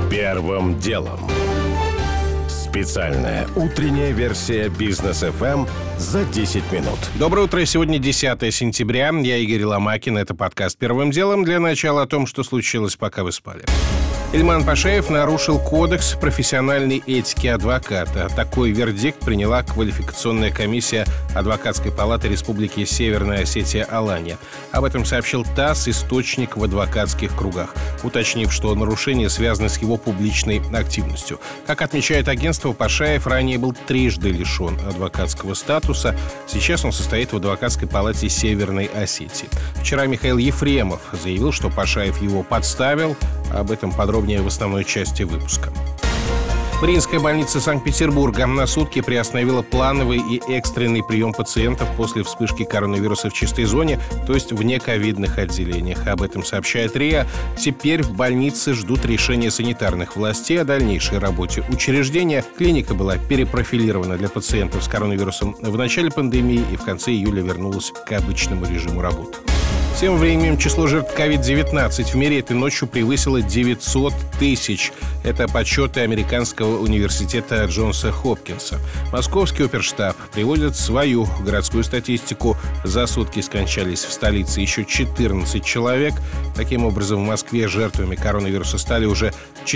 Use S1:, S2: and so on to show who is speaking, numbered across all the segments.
S1: Первым делом. Специальная утренняя версия Бизнес ФМ за 10 минут.
S2: Доброе утро. Сегодня 10 сентября. Я Игорь Ломакин. Это подкаст «Первым делом». Для начала о том, что случилось, пока вы спали. Ильман Пашаев нарушил кодекс профессиональной этики адвоката. Такой вердикт приняла квалификационная комиссия Адвокатской палаты Республики Северная Осетия-Алания. Об этом сообщил ТАСС, источник в адвокатских кругах, уточнив, что нарушение связано с его публичной активностью. Как отмечает агентство, Пашаев ранее был трижды лишен адвокатского статуса. Сейчас он состоит в Адвокатской палате Северной Осетии. Вчера Михаил Ефремов заявил, что Пашаев его подставил. Об этом подробнее в основной части выпуска. Мариинская больница Санкт-Петербурга на сутки приостановила плановый и экстренный прием пациентов после вспышки коронавируса в чистой зоне, то есть в нековидных отделениях. Об этом сообщает РИА. Теперь в больнице ждут решения санитарных властей о дальнейшей работе учреждения. Клиника была перепрофилирована для пациентов с коронавирусом в начале пандемии и в конце июля вернулась к обычному режиму работы. Тем временем число жертв COVID-19 в мире этой ночью превысило 900 тысяч. Это подсчеты Американского университета Джонса Хопкинса. Московский оперштаб приводит свою городскую статистику. За сутки скончались в столице еще 14 человек. Таким образом, в Москве жертвами коронавируса стали уже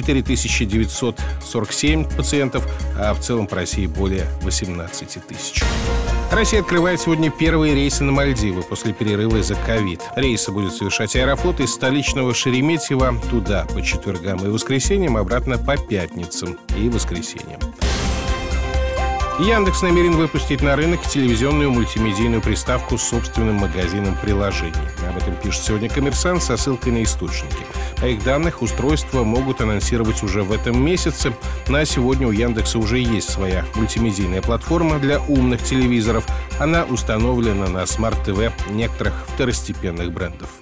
S2: 4947 пациентов, а в целом по России более 18 тысяч. Россия открывает сегодня первые рейсы на Мальдивы после перерыва из-за ковид. Рейсы будет совершать Аэрофлот из столичного Шереметьево туда по четвергам и воскресеньям, обратно по пятницам и воскресеньям. Яндекс намерен выпустить на рынок телевизионную мультимедийную приставку с собственным магазином приложений. Об этом пишет сегодня «Коммерсант» со ссылкой на источники. По их данных, устройства могут анонсировать уже в этом месяце. На сегодня у Яндекса уже есть своя мультимедийная платформа для умных телевизоров. Она установлена на смарт-ТВ некоторых второстепенных брендов.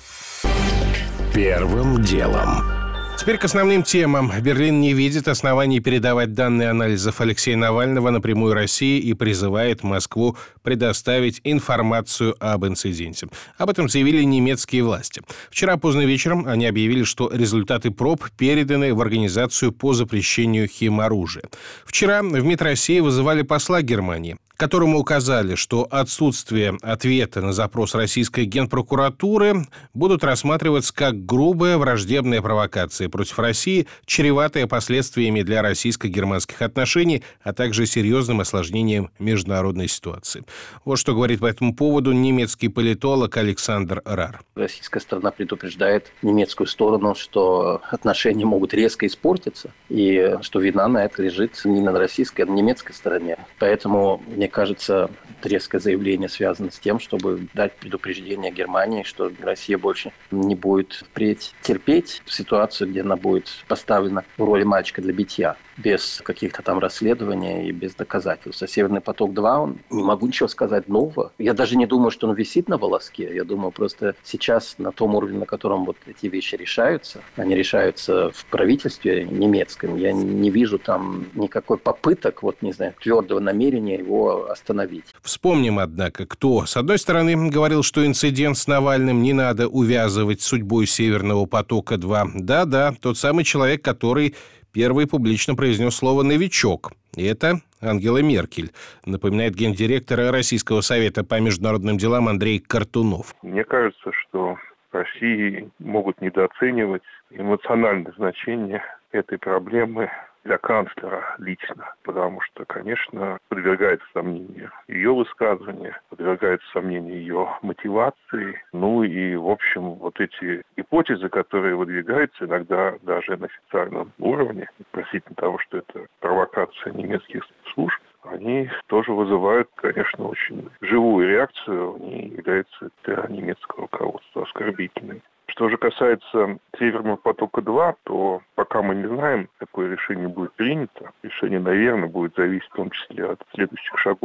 S1: Первым делом.
S2: Теперь к основным темам. Берлин не видит оснований передавать данные анализов Алексея Навального напрямую России и призывает Москву предоставить информацию об инциденте. Об этом заявили немецкие власти. Вчера поздно вечером они объявили, что результаты проб переданы в Организацию по запрещению химоружия. Вчера в МИД России вызывали посла Германии, которому указали, что отсутствие ответа на запрос российской генпрокуратуры будут рассматриваться как грубая враждебная провокация против России, чреватая последствиями для российско-германских отношений, а также серьезным осложнением международной ситуации. Вот что говорит по этому поводу немецкий политолог Александр Рар.
S3: Российская сторона предупреждает немецкую сторону, что отношения могут резко испортиться, и что вина на это лежит не на российской, а на немецкой стороне. Поэтому, мне кажется, резкое заявление связано с тем, чтобы дать предупреждение Германии, что Россия больше не будет впредь терпеть ситуацию, где она будет поставлена в роли мальчика для битья, без каких-то там расследований и без доказательств. А «Северный поток-2», он, не могу ничего сказать нового. Я даже не думаю, что он висит на волоске. Я думаю, просто сейчас на том уровне, на котором вот эти вещи решаются, они решаются в правительстве немецком. Я не вижу там никакой попыток, твердого намерения его остановить.
S2: Вспомним, однако, кто, с одной стороны, говорил, что инцидент с Навальным не надо увязывать с судьбой «Северного потока-2». Да-да, тот самый человек, который первый публично произнес слово «новичок». И это Ангела Меркель, напоминает гендиректор Российского совета по международным делам Андрей Картунов.
S4: Мне кажется, что в России могут недооценивать эмоциональное значение этой проблемы для канцлера лично, потому что, конечно, подвергается сомнению ее высказывания, подвергается сомнению ее мотивации, и, в общем, вот эти гипотезы, которые выдвигаются иногда даже на официальном уровне, относительно того, что это провокация немецких служб, они тоже вызывают, конечно, очень живую реакцию, они являются для немецкого руководства оскорбительными. Что же касается «Северного потока-2», то пока мы не знаем, какое решение будет принято. Решение, наверное, будет зависеть в том числе от следующих шагов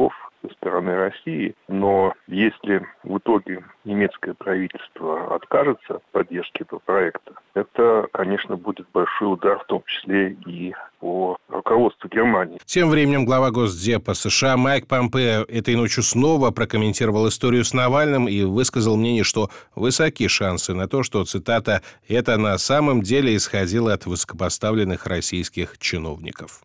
S4: со стороны России. Но если в итоге немецкое правительство откажется от поддержки этого проекта, это, конечно, будет большой удар, в том числе и по руководству Германии.
S2: Тем временем глава Госдепа США Майк Помпео этой ночью снова прокомментировал историю с Навальным и высказал мнение, что высоки шансы на то, что, цитата, «это на самом деле исходило от высокопоставленных российских чиновников».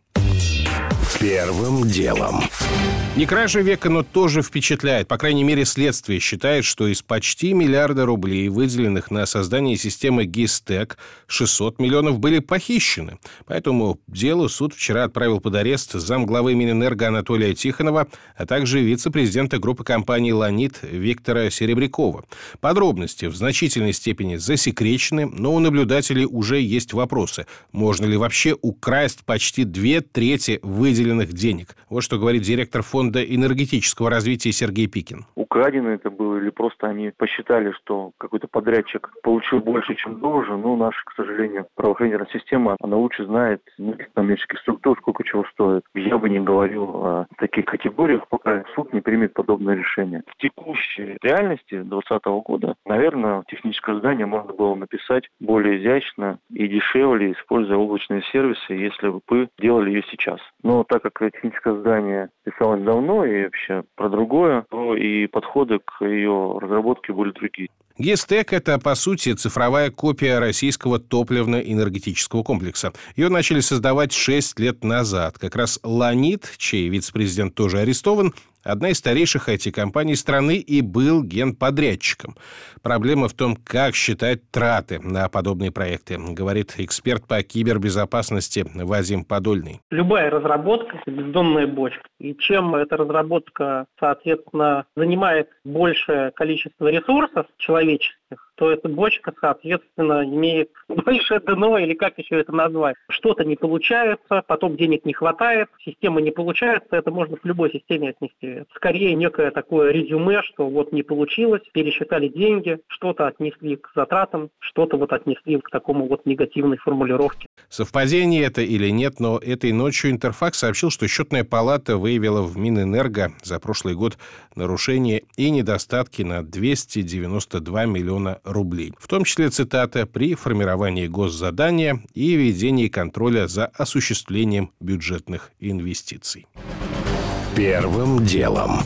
S1: Первым делом.
S2: Не кража века, но тоже впечатляет. По крайней мере, следствие считает, что из почти миллиарда рублей, выделенных на создание системы ГИСТЭК, 600 миллионов были похищены. По этому делу суд вчера отправил под арест замглавы Минэнерго Анатолия Тихонова, а также вице-президента группы компаний «Ланит» Виктора Серебрякова. Подробности в значительной степени засекречены, но у наблюдателей уже есть вопросы. Можно ли вообще украсть почти 2/3 выделенных денег? Вот что говорит директор Фонда энергетического развития Сергей Пикин.
S5: Украдено это было или просто они посчитали, что какой-то подрядчик получил больше, чем должен. Но наша, к сожалению, правоохранительная система, она лучше знает коммерческих структур, сколько чего стоит. Я бы не говорил о таких категориях, пока суд не примет подобное решение. В текущей реальности 2020 года, наверное, техническое здание можно было написать более изящно и дешевле, используя облачные сервисы, если бы вы делали ее сейчас. Но так как техническое здание писалось давно и вообще про другое, то и подходы к ее разработке были другие.
S2: ГИСТЭК – это, по сути, цифровая копия российского топливно-энергетического комплекса. Ее начали создавать 6 лет назад. Как раз «Ланит», чей вице-президент тоже арестован, одна из старейших IT-компаний страны и был генподрядчиком. Проблема в том, как считать траты на подобные проекты, говорит эксперт по кибербезопасности Вадим Подольный.
S6: Любая разработка – это бездонная бочка. И чем эта разработка, соответственно, занимает большее количество ресурсов человеческих, то эта бочка, соответственно, имеет большее дно, или как еще это назвать. Что-то не получается, потом денег не хватает, система не получается, это можно к любой системе отнести. Скорее некое такое резюме, что вот не получилось, пересчитали деньги, что-то отнесли к затратам, что-то вот отнесли к такому вот негативной формулировке.
S2: Совпадение это или нет, но этой ночью Интерфакс сообщил, что счетная палата выявила в Минэнерго за прошлый год нарушения и недостатки на 292 миллиона рублей. В том числе, цитата, при формировании госзадания и ведении контроля за осуществлением бюджетных инвестиций.
S1: Первым делом.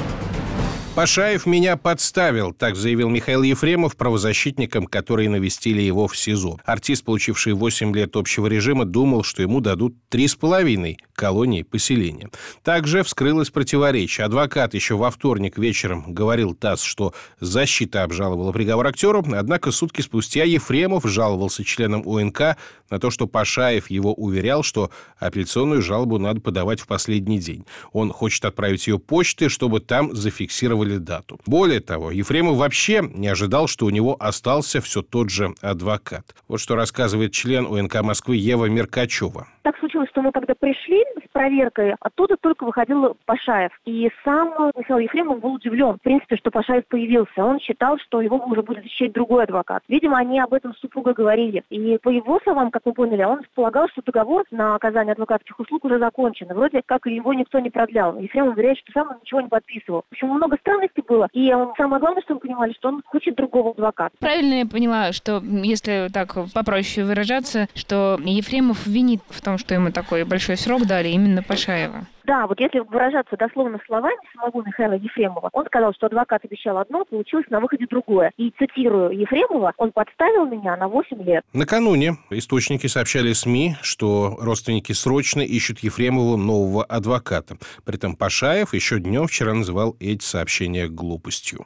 S2: Пашаев меня подставил, так заявил Михаил Ефремов правозащитникам, которые навестили его в СИЗО. Артист, получивший 8 лет общего режима, думал, что ему дадут 3,5 колонии поселения. Также вскрылось противоречие. Адвокат еще во вторник вечером говорил ТАСС, что защита обжаловала приговор актеру, однако сутки спустя Ефремов жаловался членам ОНК на то, что Пашаев его уверял, что апелляционную жалобу надо подавать в последний день. Он хочет отправить ее почтой, чтобы там зафиксировали дату. Более того, Ефремов вообще не ожидал, что у него остался все тот же адвокат. Вот что рассказывает член ОНК Москвы Ева Меркачева.
S7: Так случилось, что мы когда пришли с проверкой, оттуда только выходил Пашаев. И сам Михаил Ефремов был удивлен, в принципе, что Пашаев появился. Он считал, что его уже будет защищать другой адвокат. Видимо, они об этом с супругой говорили. И по его словам, как мы поняли, он предполагал, что договор на оказание адвокатских услуг уже закончен. Вроде как его никто не продлял. Ефремов уверяет, что сам он ничего не подписывал. В общем, много странностей было. И самое главное, что мы понимали, что он хочет другого адвоката.
S8: Правильно я поняла, что, если так попроще выражаться, что Ефремов винит в том, что ему такой большой срок дали именно Пашаева?
S7: Да, вот если выражаться дословно словами самого Михаила Ефремова, он сказал, что адвокат обещал одно, получилось на выходе другое. И, цитирую Ефремова, он подставил меня на 8 лет.
S2: Накануне источники сообщали СМИ, что родственники срочно ищут Ефремову нового адвоката. При этом Пашаев еще днем вчера называл эти сообщения глупостью.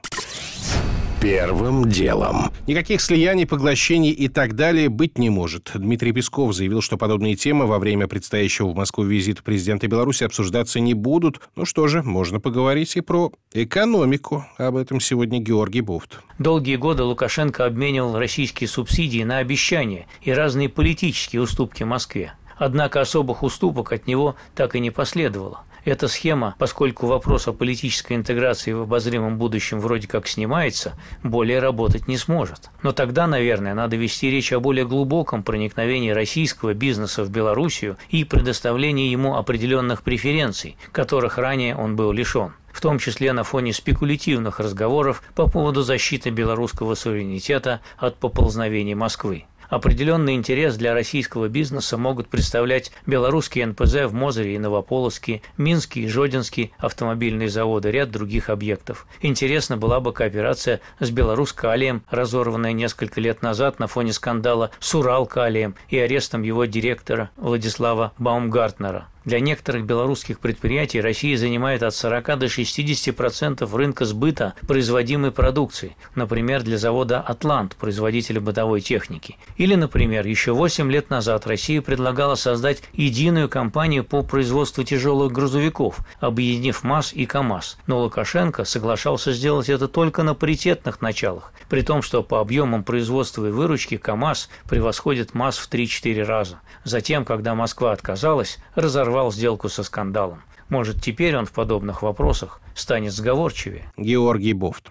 S1: Первым делом.
S2: Никаких слияний, поглощений и так далее быть не может. Дмитрий Песков заявил, что подобные темы во время предстоящего в Москву визита президента Беларуси обсуждаться не будут. Ну что же, можно поговорить и про экономику. Об этом сегодня Георгий Буфт.
S9: Долгие годы Лукашенко обменивал российские субсидии на обещания и разные политические уступки Москве. Однако особых уступок от него так и не последовало. Эта схема, поскольку вопрос о политической интеграции в обозримом будущем вроде как снимается, более работать не сможет. Но тогда, наверное, надо вести речь о более глубоком проникновении российского бизнеса в Белоруссию и предоставлении ему определенных преференций, которых ранее он был лишен. в том числе на фоне спекулятивных разговоров по поводу защиты белорусского суверенитета от поползновений Москвы. Определенный интерес для российского бизнеса могут представлять белорусские НПЗ в Мозыре и Новополоцке, Минские и Жодинские автомобильные заводы, ряд других объектов. Интересна была бы кооперация с Беларусь-Калием, разорванная несколько лет назад на фоне скандала с Урал-Калием и арестом его директора Владислава Баумгартнера. Для некоторых белорусских предприятий Россия занимает от 40 до 60% рынка сбыта производимой продукции, например, для завода «Атлант», производителя бытовой техники. Или, например, еще 8 лет назад Россия предлагала создать единую компанию по производству тяжелых грузовиков, объединив МАЗ и КАМАЗ. Но Лукашенко соглашался сделать это только на паритетных началах, при том, что по объемам производства и выручки КАМАЗ превосходит МАЗ в 3-4 раза. Затем, когда Москва отказалась, разорвал сделку со скандалом. Может, теперь он в подобных вопросах станет сговорчивее?
S2: Георгий Бофт.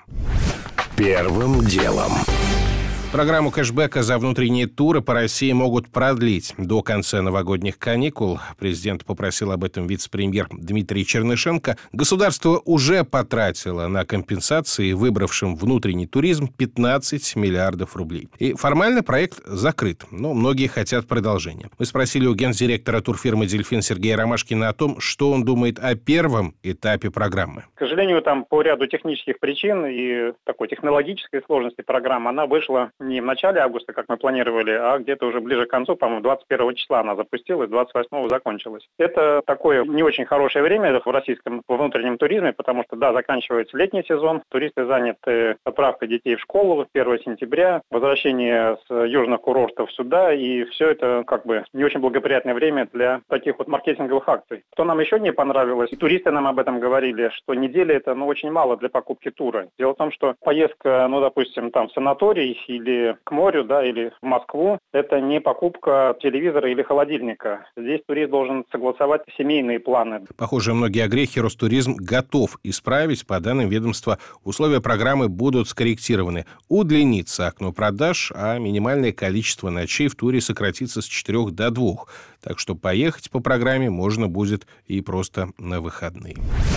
S1: Первым делом.
S2: Программу кэшбэка за внутренние туры по России могут продлить до конца новогодних каникул. Президент попросил об этом вице-премьер Дмитрий Чернышенко. Государство уже потратило на компенсации выбравшим внутренний туризм 15 миллиардов рублей. И формально проект закрыт, но многие хотят продолжения. Мы спросили у гендиректора турфирмы «Дельфин» Сергея Ромашкина о том, что он думает о первом этапе программы.
S10: К сожалению, там по ряду технических причин и такой технологической сложности программа, она вышла не в начале августа, как мы планировали, а где-то уже ближе к концу, по-моему, 21 числа она запустилась, 28 закончилась. Это такое не очень хорошее время в российском внутреннем туризме, потому что, да, заканчивается летний сезон, туристы заняты отправкой детей в школу 1 сентября, возвращение с южных курортов сюда, и все это как бы не очень благоприятное время для таких вот маркетинговых акций. Что нам еще не понравилось, и туристы нам об этом говорили, что неделя это очень мало для покупки тура. Дело в том, что поездка, допустим, там в санаторий или к морю, да, или в Москву, это не покупка телевизора или холодильника. Здесь турист должен согласовать семейные планы.
S2: Похоже, многие огрехи Ростуризм готов исправить. По данным ведомства, условия программы будут скорректированы. Удлинится окно продаж, а минимальное количество ночей в туре сократится с 4 до 2. Так что поехать по программе можно будет и просто на выходные.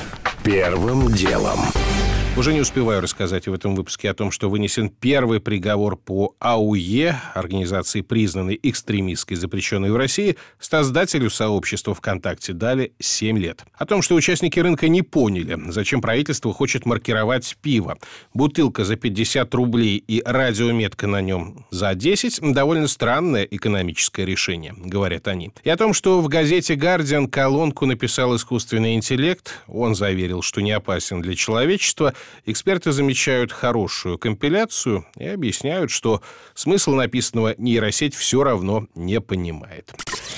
S1: Первым делом.
S2: Уже не успеваю рассказать в этом выпуске о том, что вынесен первый приговор по АУЕ, организации, признанной экстремистской, запрещенной в России. Создателю сообщества ВКонтакте дали 7 лет. О том, что участники рынка не поняли, зачем правительство хочет маркировать пиво. Бутылка за 50 рублей и радиометка на нем за 10 – довольно странное экономическое решение, говорят они. И о том, что в газете «Гардиан» колонку написал искусственный интеллект. Он заверил, что не опасен для человечества. Эксперты замечают хорошую компиляцию и объясняют, что смысл написанного нейросеть все равно не понимает.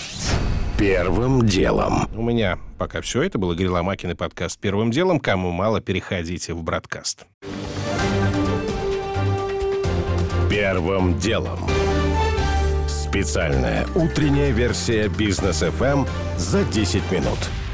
S1: Первым делом.
S2: У меня пока все. Это был Игорь Ломакин и подкаст «Первым делом». Кому мало, переходите в Бродкаст.
S1: Первым делом. Специальная утренняя версия Бизнес ФМ за 10 минут.